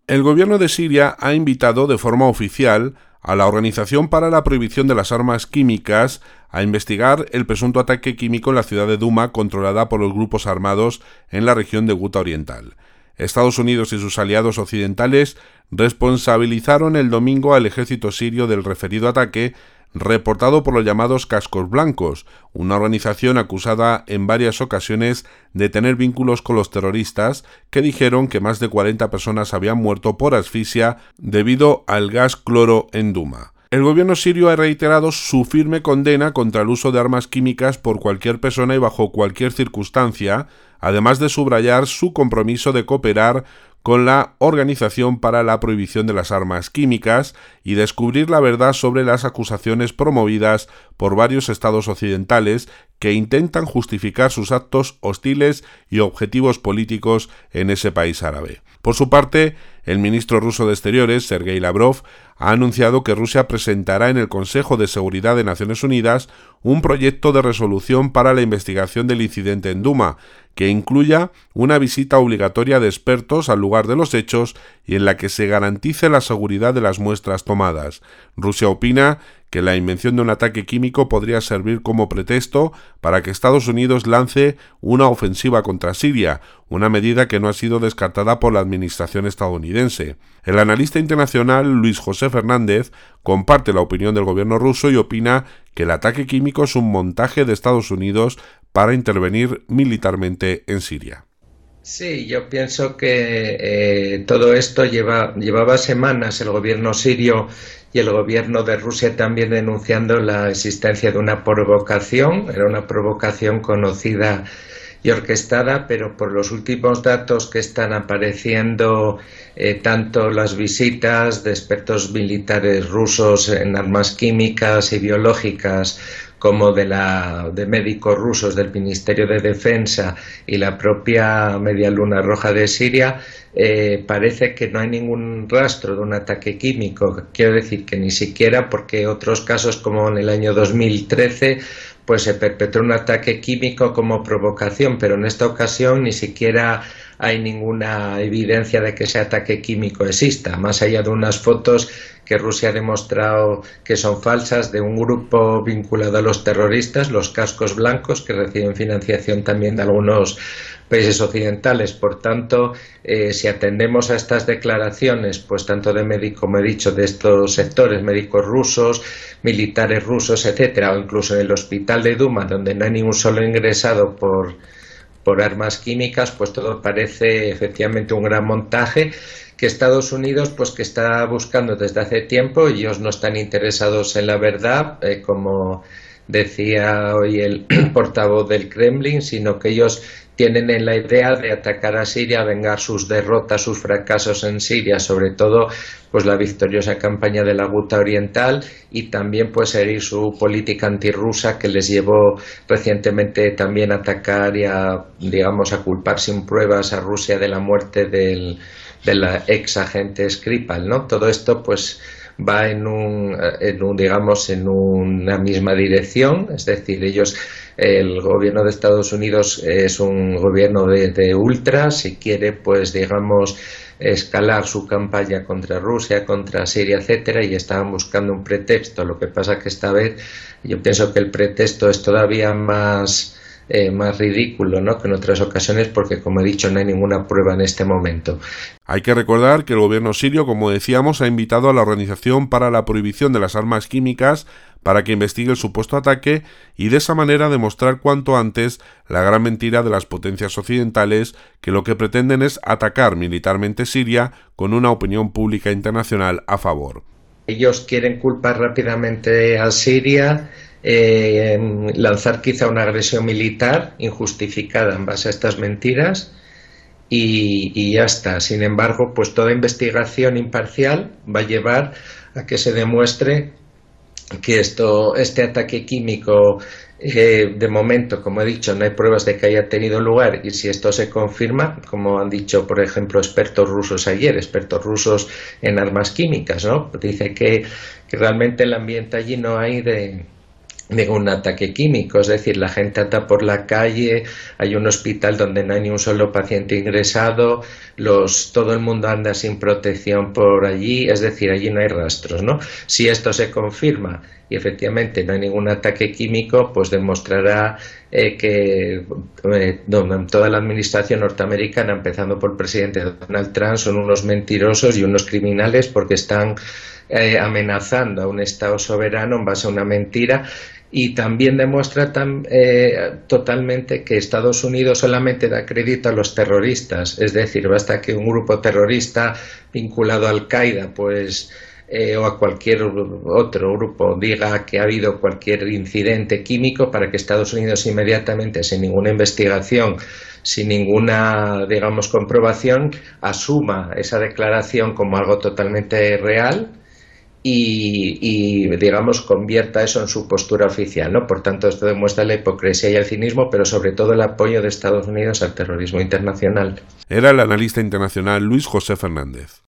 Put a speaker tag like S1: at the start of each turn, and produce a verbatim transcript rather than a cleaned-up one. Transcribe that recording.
S1: El gobierno de Siria ha invitado de forma oficial a la Organización para la Prohibición de las Armas Químicas a investigar el presunto ataque químico en la ciudad de Duma, controlada por los grupos armados en la región de Guta Oriental. Estados Unidos y sus aliados occidentales responsabilizaron el domingo al ejército sirio del referido ataque, reportado por los llamados Cascos Blancos, una organización acusada en varias ocasiones de tener vínculos con los terroristas, que dijeron que más de cuarenta personas habían muerto por asfixia debido al gas cloro en Duma. El gobierno sirio ha reiterado su firme condena contra el uso de armas químicas por cualquier persona y bajo cualquier circunstancia, además de subrayar su compromiso de cooperar con la Organización para la Prohibición de las Armas Químicas y descubrir la verdad sobre las acusaciones promovidas por varios estados occidentales que intentan justificar sus actos hostiles y objetivos políticos en ese país árabe. Por su parte, el ministro ruso de Exteriores, Sergei Lavrov, ha anunciado que Rusia presentará en el Consejo de Seguridad de Naciones Unidas un proyecto de resolución para la investigación del incidente en Duma, que incluya una visita obligatoria de expertos al lugar de los hechos y en la que se garantice la seguridad de las muestras tomadas. Rusia opina que la invención de un ataque químico podría servir como pretexto para que Estados Unidos lance una ofensiva contra Siria, una medida que no ha sido descartada por la administración estadounidense. El analista internacional Luis José Fernández comparte la opinión del gobierno ruso y opina que el ataque químico es un montaje de Estados Unidos para intervenir militarmente en Siria.
S2: Sí, yo pienso que eh, todo esto lleva, llevaba semanas el gobierno sirio y el gobierno de Rusia también denunciando la existencia de una provocación. Era una provocación conocida y orquestada, pero por los últimos datos que están apareciendo, eh, tanto las visitas de expertos militares rusos en armas químicas y biológicas como de, la, de médicos rusos del Ministerio de Defensa y la propia Media Luna Roja de Siria, eh, parece que no hay ningún rastro de un ataque químico. Quiero decir que ni siquiera, porque otros casos como en el año dos mil trece pues se perpetró un ataque químico como provocación, pero en esta ocasión ni siquiera hay ninguna evidencia de que ese ataque químico exista, más allá de unas fotos que Rusia ha demostrado que son falsas de un grupo vinculado a los terroristas, los Cascos Blancos, que reciben financiación también de algunos países occidentales. Por tanto, eh, si atendemos a estas declaraciones, pues tanto de médicos, como he dicho, de estos sectores, médicos rusos, militares rusos, etcétera, o incluso en el hospital de Duma, donde no hay ningún solo ingresado por por armas químicas, pues todo parece efectivamente un gran montaje que Estados Unidos, pues que está buscando desde hace tiempo. Ellos no están interesados en la verdad, eh, como decía hoy el portavoz del Kremlin, sino que ellos tienen en la idea de atacar a Siria, vengar sus derrotas, sus fracasos en Siria, sobre todo pues la victoriosa campaña de la Guta Oriental, y también pues seguir su política antirrusa que les llevó recientemente también a atacar y a, digamos, a culpar sin pruebas a Rusia de la muerte del, del ex agente Skripal, ¿no? Todo esto pues va en un, en un digamos en una misma dirección, es decir, ellos, el gobierno de Estados Unidos es un gobierno de, de ultras, si quiere pues digamos escalar su campaña contra Rusia, contra Siria, etcétera, y estaban buscando un pretexto. Lo que pasa que esta vez yo pienso que el pretexto es todavía más Eh, más ridículo, ¿no?, que en otras ocasiones, porque como he dicho no hay ninguna prueba en este momento.
S1: Hay que recordar que el gobierno sirio, como decíamos, ha invitado a la Organización para la Prohibición de las Armas Químicas para que investigue el supuesto ataque y de esa manera demostrar cuanto antes la gran mentira de las potencias occidentales, que lo que pretenden es atacar militarmente Siria con una opinión pública internacional a favor.
S2: Ellos quieren culpar rápidamente a Siria, Eh, lanzar quizá una agresión militar injustificada en base a estas mentiras y, y ya está. Sin embargo, pues toda investigación imparcial va a llevar a que se demuestre que esto, este ataque químico, eh, de momento, como he dicho, no hay pruebas de que haya tenido lugar, y si esto se confirma, como han dicho, por ejemplo, expertos rusos ayer, expertos rusos en armas químicas, ¿no? Dice que, que realmente el ambiente allí no hay de ningún ataque químico, es decir, la gente anda por la calle, hay un hospital donde no hay ni un solo paciente ingresado, los, todo el mundo anda sin protección por allí, es decir, allí no hay rastros, ¿no? Si esto se confirma y efectivamente no hay ningún ataque químico, pues demostrará eh, que eh, toda la administración norteamericana, empezando por el presidente Donald Trump, son unos mentirosos y unos criminales porque están eh, amenazando a un Estado soberano en base a una mentira. Y también demuestra tan, eh, totalmente que Estados Unidos solamente da crédito a los terroristas, es decir, basta que un grupo terrorista vinculado a Al-Qaeda pues, eh, o a cualquier otro grupo diga que ha habido cualquier incidente químico para que Estados Unidos inmediatamente, sin ninguna investigación, sin ninguna, digamos, comprobación, asuma esa declaración como algo totalmente real. Y, y, digamos, convierta eso en su postura oficial, ¿no? Por tanto, esto demuestra la hipocresía y el cinismo, pero sobre todo el apoyo de Estados Unidos al terrorismo internacional.
S1: Era el analista internacional Luis José Fernández.